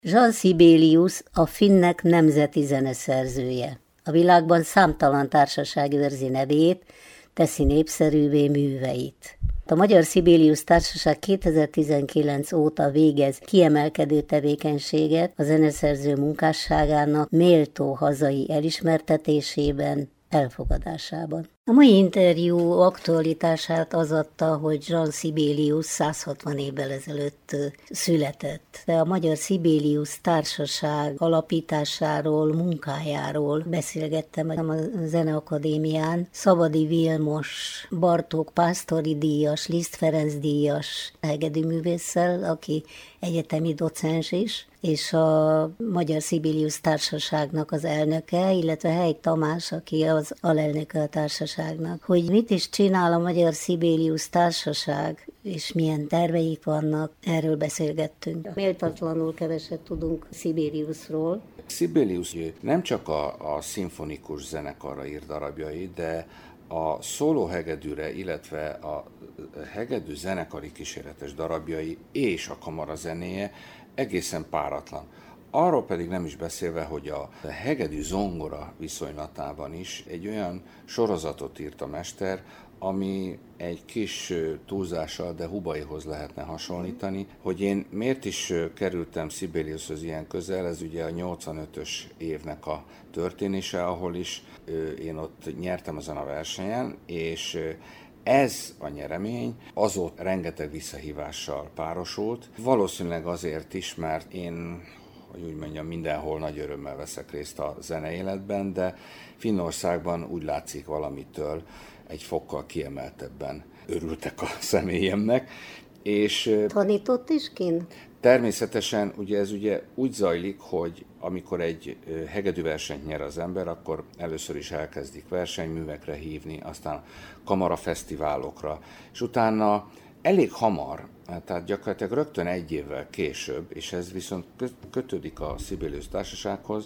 Jean Sibelius a finnek nemzeti zeneszerzője. A világban számtalan társaság őrzi nevét, teszi népszerűvé műveit. A Magyar Sibelius Társaság 2019 óta végez kiemelkedő tevékenységet a zeneszerző munkásságának méltó hazai elismertetésében, elfogadásában. A mai interjú aktualitását az adta, hogy Jean Sibelius 160 évvel ezelőtt született. De a Magyar Sibelius Társaság alapításáról, munkájáról beszélgettem a Zeneakadémián. Szabadi Vilmos, Bartók Pásztori díjas, Liszt Ferenc díjas hegedűművésszel, aki egyetemi docens is, és a Magyar Sibelius Társaságnak az elnöke, illetve Helyk Tamás, aki az alelnöke a társaságnak. Hogy mit is csinál a Magyar Sibelius Társaság, és milyen terveik vannak, erről beszélgettünk. Méltatlanul keveset tudunk Sibeliusról. Sibelius nem csak a szimfonikus zenekarra ír darabjait, de a szólóhegedűre, illetve a hegedű zenekari kíséretes darabjai és a kamarazenéje egészen páratlan. Arról pedig nem is beszélve, hogy a hegedű zongora viszonylatában is egy olyan sorozatot írt a mester, ami egy kis túlzással, de Hubaihoz lehetne hasonlítani. Hogy én miért is kerültem Sibeliushoz ilyen közel, ez ugye a 85-ös évnek a történése, ahol is én ott nyertem ezen a versenyen, és ez a nyeremény azóta rengeteg visszahívással párosult. Valószínűleg azért is, mert én, hogy úgy mondjam, mindenhol nagy örömmel veszek részt a zeneéletben, de Finnországban úgy látszik valamitől egy fokkal kiemeltebben örültek a személyemnek. És tanított is kint? Természetesen ugye ez ugye úgy zajlik, hogy amikor egy hegedűversenyt nyer az ember, akkor először is elkezdik versenyművekre hívni, aztán kamarafesztiválokra, és utána elég hamar, tehát gyakorlatilag rögtön egy évvel később, és ez viszont kötődik a Sibelius Társasághoz,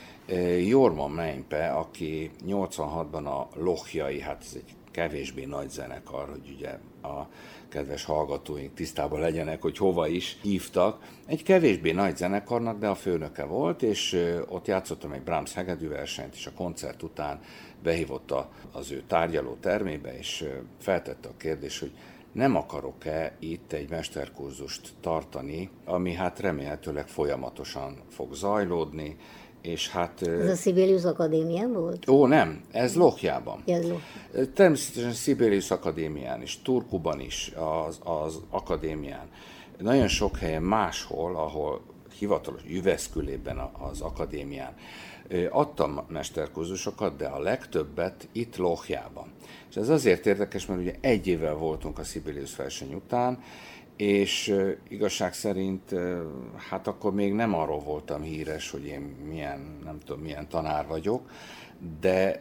Jorma Meimpe, aki 86-ban a Lochjai, hát ez egy kevésbé nagy zenekar, hogy ugye a kedves hallgatóink tisztában legyenek, hogy hova is hívtak. Egy kevésbé nagy zenekarnak, de a főnöke volt, és ott játszottam egy Brahms hegedűversenyt, és a koncert után behívott az ő tárgyaló termébe, és feltette a kérdést, hogy nem akarok-e itt egy mesterkurzust tartani, ami hát remélhetőleg folyamatosan fog zajlódni, és hát... Ez a Sibelius Akadémián volt? Ó, nem, ez Lokhjában. Ja, Természetesen Sibelius Akadémián is, Turkuban is, az akadémián. Nagyon sok helyen máshol, ahol hivatalos Jyväskylében az akadémián adtam mesterkurzusokat, de a legtöbbet itt Lokhjában. És ez azért érdekes, mert ugye egy évvel voltunk a Sibelius verseny után, és igazság szerint, hát akkor még nem arról voltam híres, hogy én milyen tanár vagyok, de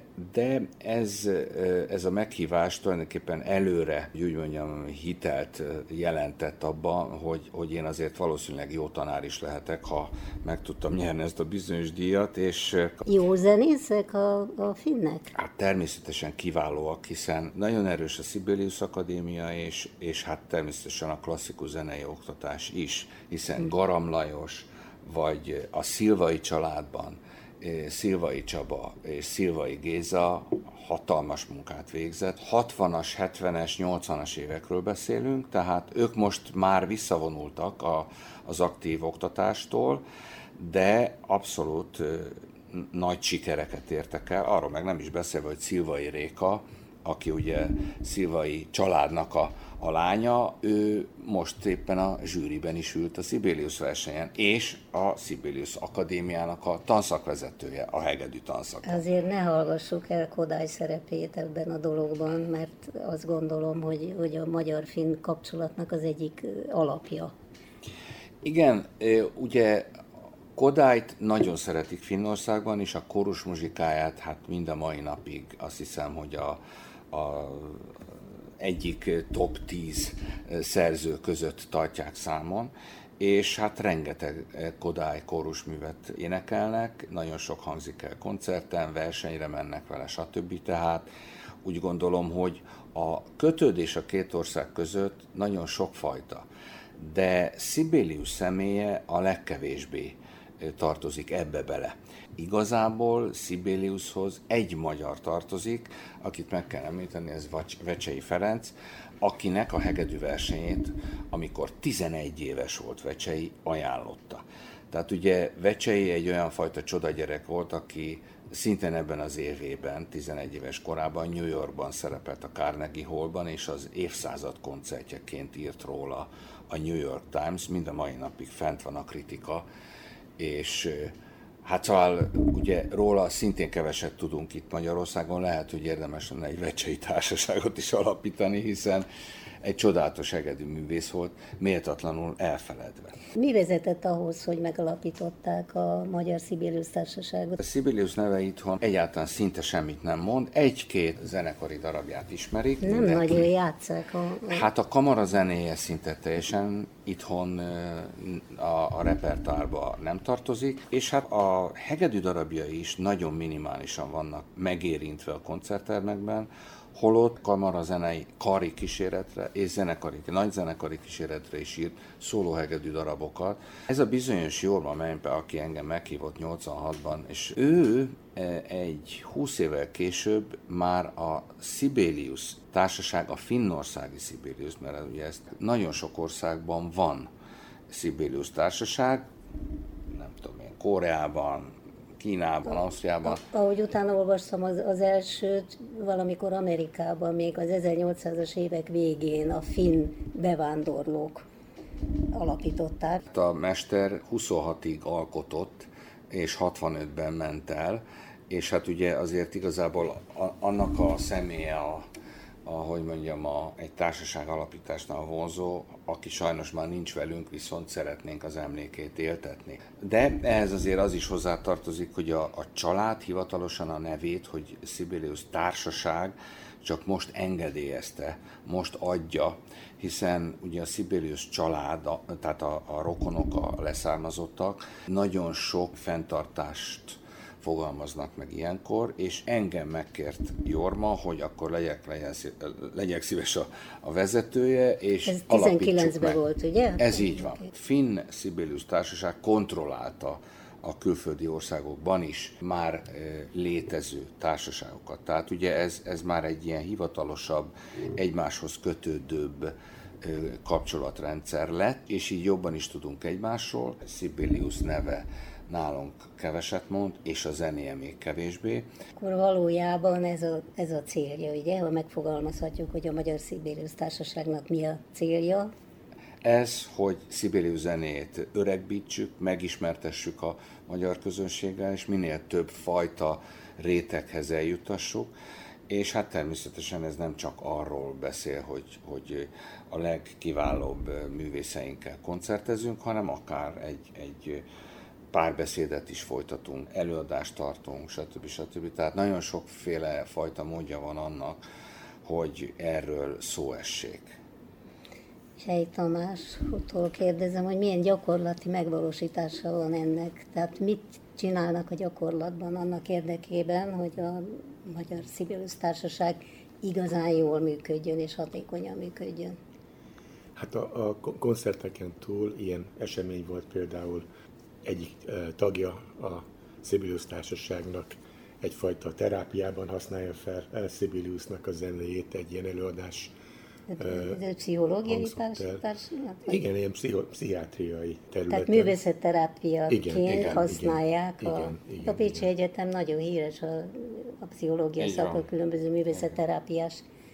ez a meghívás tulajdonképpen előre, úgy mondjam, hitelt jelentett abban, hogy én azért valószínűleg jó tanár is lehetek, ha meg tudtam nyerni ezt a bizonyos díjat. És jó zenészek a finnek? Hát természetesen kiválóak, hiszen nagyon erős a Sibelius Akadémia, és hát természetesen a klasszikus zenei oktatás is, hiszen Garam Lajos, vagy a Szilvai családban Szilvai Csaba és Szilvai Géza hatalmas munkát végzett. 60-as, 70-es, 80-as évekről beszélünk, tehát ők most már visszavonultak az aktív oktatástól, de abszolút nagy sikereket értek el. Arról meg nem is beszélve, hogy Szilvai Réka, aki ugye Szilvai családnak a lánya, ő most éppen a zsűriben is ült a Sibelius versenyen, és a Sibelius Akadémiának a tanszakvezetője, a hegedű tanszak. Azért ne hallgassuk el Kodály szerepét ebben a dologban, mert azt gondolom, hogy a magyar-finn kapcsolatnak az egyik alapja. Igen, ugye Kodályt nagyon szeretik Finnországban, és a kórus muzsikáját hát mind a mai napig azt hiszem, hogy a egyik top 10 szerző között tartják számon, és hát rengeteg Kodály kórusművet énekelnek, nagyon sok hangzik el koncerten, versenyre mennek vele, stb. Tehát úgy gondolom, hogy a kötődés a két ország között nagyon sokfajta. de Sibelius személye a legkevésbé tartozik ebbe bele. Igazából Sibeliushoz egy magyar tartozik, akit meg kell említeni, ez Vecsey Ferenc, akinek a hegedű versenyét, amikor 11 éves volt Vecsey, ajánlotta. Tehát ugye Vecsey egy olyan fajta csodagyerek volt, aki szintén ebben az évében, 11 éves korában New Yorkban szerepelt a Carnegie Hallban, és az évszázad koncertjeként írt róla a New York Times, mind a mai napig fent van a kritika, és hát szóval ugye róla szintén keveset tudunk itt Magyarországon, lehet, hogy érdemes lenne egy Vecsey társaságot is alapítani, hiszen egy csodálatos hegedű művész volt, méltatlanul elfeledve. Mi vezetett ahhoz, hogy megalapították a Magyar Sibelius Társaságot? A Sibelius neve itthon egyáltalán szinte semmit nem mond, egy-két zenekari darabját ismerik. Nem nagyon játsszák Hát a kamara zenéje szinte teljesen itthon a repertoárba nem tartozik, és hát a hegedű darabjai is nagyon minimálisan vannak megérintve a koncerttermekben, holott kamarazenei kari kíséretre és nagy zenekari kíséretre is írt szólóhegedű darabokat. Ez a bizonyos Jorma Menype, aki engem meghívott 86-ban, és ő egy 20 évvel később már a Sibelius társaság, a finnországi Sibelius, mert ugye ezt nagyon sok országban van Sibelius társaság, nem tudom én, Koreában, Kínában, Ausztriában. Ahogy utána olvastam az elsőt, valamikor Amerikában, még az 1800-as évek végén a finn bevándorlók alapították. A mester 26-ig alkotott, és 65-ben ment el, és hát ugye azért igazából annak a személye egy társaság alapításnál vonzó, aki sajnos már nincs velünk, viszont szeretnénk az emlékét éltetni. De ehhez azért az is hozzátartozik, hogy a család hivatalosan a nevét, hogy Sibelius Társaság csak most engedélyezte, most adja, hiszen ugye a Sibelius család, tehát a rokonok, a leszármazottak nagyon sok fenntartást fogalmaznak meg ilyenkor, és engem megkért Jorma, hogy akkor legyek szíves a vezetője, és ez alapítsuk 19-ben meg. volt, ugye? Ez így van. Finn Sibelius Társaság kontrollálta a külföldi országokban is már létező társaságokat. Tehát ugye ez már egy ilyen hivatalosabb, egymáshoz kötődőbb kapcsolatrendszer lett, és így jobban is tudunk egymásról. Sibelius neve nálunk keveset mond, és a zenéje még kevésbé. Akkor valójában ez a célja, ugye? Ha megfogalmazhatjuk, hogy a Magyar Sibelius Társaságnak mi a célja? Ez, hogy Sibelius zenét öregbítsük, megismertessük a magyar közönséggel, és minél több fajta réteghez eljutassuk, és hát természetesen ez nem csak arról beszél, hogy a legkiválóbb művészeinkkel koncertezünk, hanem akár egy párbeszédet is folytatunk, előadást tartunk, stb. Tehát nagyon sokféle fajta módja van annak, hogy erről szó essék. Helyi Tamástól kérdezem, hogy milyen gyakorlati megvalósítása van ennek. Tehát mit csinálnak a gyakorlatban annak érdekében, hogy a Magyar Sibelius Társaság igazán jól működjön és hatékonyan működjön? Hát a koncerteken túl ilyen esemény volt például egyik tagja a Sibelius Társaságnak egyfajta terápiában használja fel Sibeliusnak a zenéjét egy ilyen előadás. Ez pszichológiai társaság? Igen, ilyen pszichiátriai területen. Tehát művészetterápiaként használják. Igen, a Pécsi Egyetem nagyon híres a pszichológia szakon különböző művészetterápiás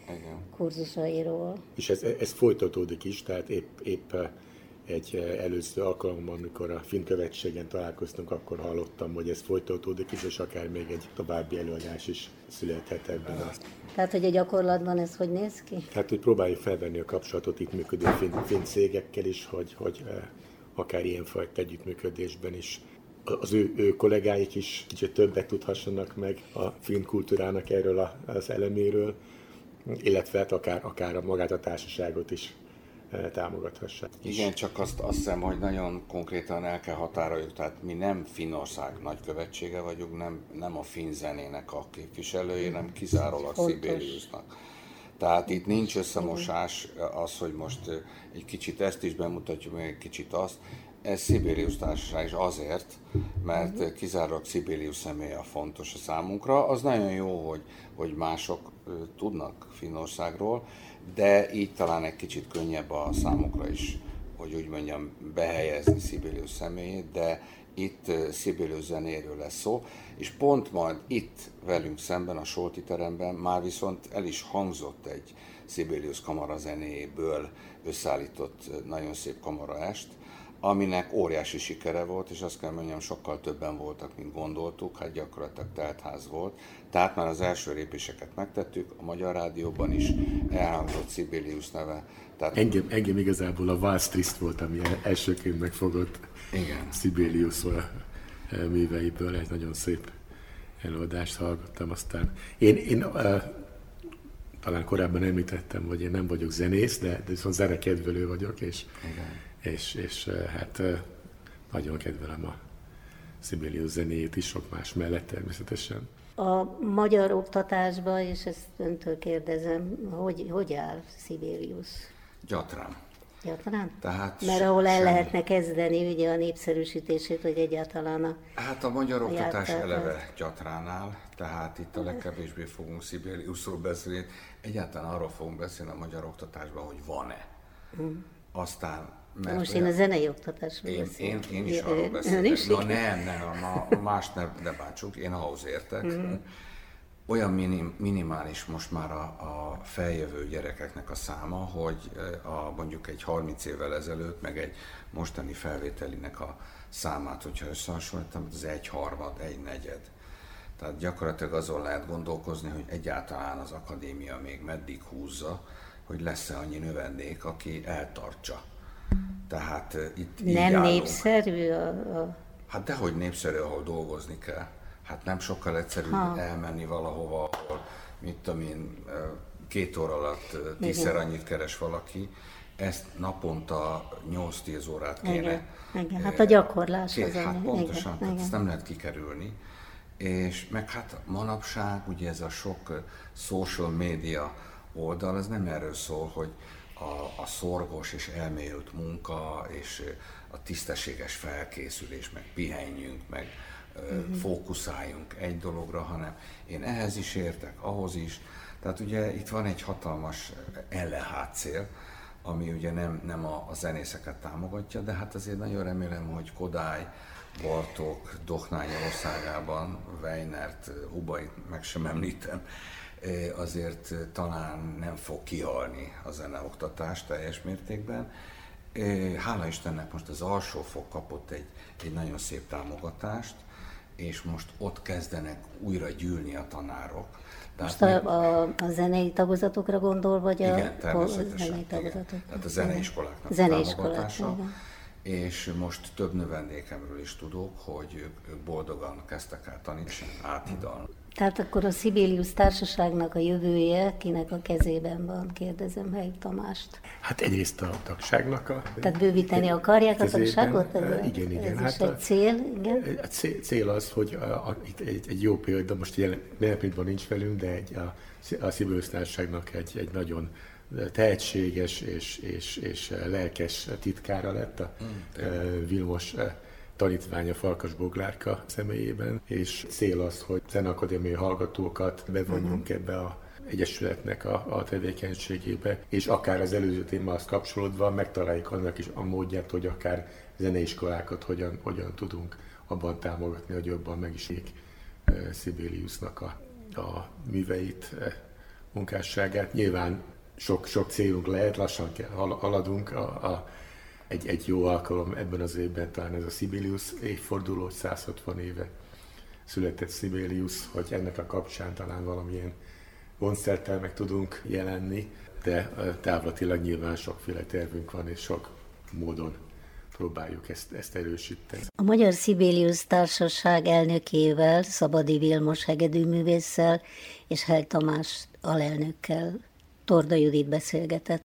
kurzusairól. És ez folytatódik is, tehát épp egy előző alkalommal, amikor a Finn követségen találkoztunk, akkor hallottam, hogy ez folytatódik is, és akár még egy további előadás is születhet ebben. Tehát, hogy a gyakorlatban ez hogy néz ki? Tehát, hogy próbáljuk felvenni a kapcsolatot itt működő finn cégekkel is, hogy akár ilyenfajta együttműködésben is az ő kollégáik is kicsit többet tudhassanak meg a finn kultúrának erről az eleméről, illetve hát akár magát a társaságot is támogathassák. Igen, csak azt hiszem, hogy nagyon konkrétan el kell határoljuk, tehát mi nem Finnország nagykövetsége vagyunk, nem a finn zenének a képviselői, hanem kizárólag Sibeliusnak. Tehát itt nincs összemosás, az, hogy most egy kicsit ezt is bemutatjuk, meg egy kicsit azt. Ez Sibelius Társaság is azért, mert kizárólag Sibelius személye a fontos a számunkra. Az nagyon jó, hogy mások tudnak Finnországról, de így talán egy kicsit könnyebb a számukra is, hogy úgy mondjam, behelyezni Sibelius személyét, de itt Sibelius zenéről lesz szó, és pont majd itt velünk szemben a Solti teremben már viszont el is hangzott egy Sibelius kamara zenéjéből összeállított nagyon szép kamaraest, aminek óriási sikere volt, és azt kell mondjam, sokkal többen voltak, mint gondoltuk, hát gyakorlatilag teltház volt. Tehát már az első lépéseket megtettük, a Magyar Rádióban is elhangzott Sibelius neve. Tehát... Engem igazából a Waltz Trist volt, ami elsőként megfogott. Igen. Sibelius műveiből egy nagyon szép előadást hallgattam. Aztán én talán korábban említettem, hogy én nem vagyok zenész, de viszont zenekedvelő vagyok, és hát nagyon kedvelem a Sibelius zenéjét is, sok más mellett természetesen. A magyar oktatásban, és ezt öntől kérdezem, hogy áll Sibelius? Gyatran. Gyatran? Tehát mert ahol el lehetne kezdeni ugye a népszerűsítését, hogy egyáltalán a... Hát a magyar oktatás eleve gyatrán áll, tehát itt a legkevésbé fogunk Sibeliusról beszélni. Egyáltalán arról fogunk beszélni a magyar oktatásban, hogy van-e. Aztán... Most én a zenei oktatásról beszélek. Én is arról beszélek. Nem, más ne bántsuk, én ahhoz értek. Olyan minimális most már a feljövő gyerekeknek a száma, hogy mondjuk egy 30 évvel ezelőtt, meg egy mostani felvételinek a számát, hogyha összehasonlítom, az 1/3, 1/4. Tehát gyakorlatilag azon lehet gondolkozni, hogy egyáltalán az akadémia még meddig húzza, hogy lesz-e annyi növendék, aki eltartsa. Tehát itt így nem állunk. Népszerű Hát dehogy népszerű, ahol dolgozni kell. Hát nem sokkal egyszerűbb elmenni valahova, ahol, mit tudom én, 2 óra alatt 10-szer annyit keres valaki. Ezt naponta 8-10 órát kéne. Igen. Hát a gyakorlás az, hát pontosan, tehát ezt nem lehet kikerülni. És meg hát manapság ugye ez a sok social media oldal, ez nem erről szól, hogy a szorgos és elmélyült munka, és a tisztességes felkészülés, meg pihenjünk, meg fókuszáljunk egy dologra, hanem én ehhez is értek, ahhoz is. Tehát ugye itt van egy hatalmas ellenhátszél, ami ugye nem a zenészeket támogatja, de hát azért nagyon remélem, hogy Kodály, Bartók, Dohnány országában, Weinert, Hubait meg sem említem, azért talán nem fog kihalni a zeneoktatás teljes mértékben. Hála Istennek most az alsófok kapott egy nagyon szép támogatást, és most ott kezdenek újra gyűlni a tanárok. Most a zenei tagozatokra gondol, vagy igen, természetesen, zenei tagozatok? Tehát a zeneiskoláknak támogatása. És most több növendékemről is tudok, hogy ők boldogan kezdtek el tanítani, áthidalni. Tehát akkor a Sibelius Társaságnak a jövője kinek a kezében van, kérdezem Helyi Tamást. Hát egyrészt a tagságnak a... Tehát bővíteni akarják a tagságot? Igen. Ez is egy cél, igen? A cél az, hogy egy jó példa, most jelen pillanatban nincs velünk, de a Sibelius Társaságnak egy nagyon tehetséges és lelkes titkára lett a Vilmos tanítványa Farkas Boglárka személyében, és cél az, hogy zeneakadémiai hallgatókat bevonjunk ebbe a egyesületnek a tevékenységébe, és akár az előző témához kapcsolódva megtaláljuk annak is a módját, hogy akár zeneiskolákat hogyan tudunk abban támogatni, hogy jobban megismerjék Sibeliusnak a műveit, munkásságát. Nyilván sok célunk lehet, lassan haladunk. Egy jó alkalom ebben az évben talán ez a Sibelius évforduló, 160 éve született Sibelius, hogy ennek a kapcsán talán valamilyen koncerttel meg tudunk jelenni, de távlatilag nyilván sokféle tervünk van, és sok módon próbáljuk ezt erősíteni. A Magyar Sibelius Társaság elnökével, Szabadi Vilmos hegedűművésszel és Helyi Tamás alelnökkel Torda Judit beszélgetett.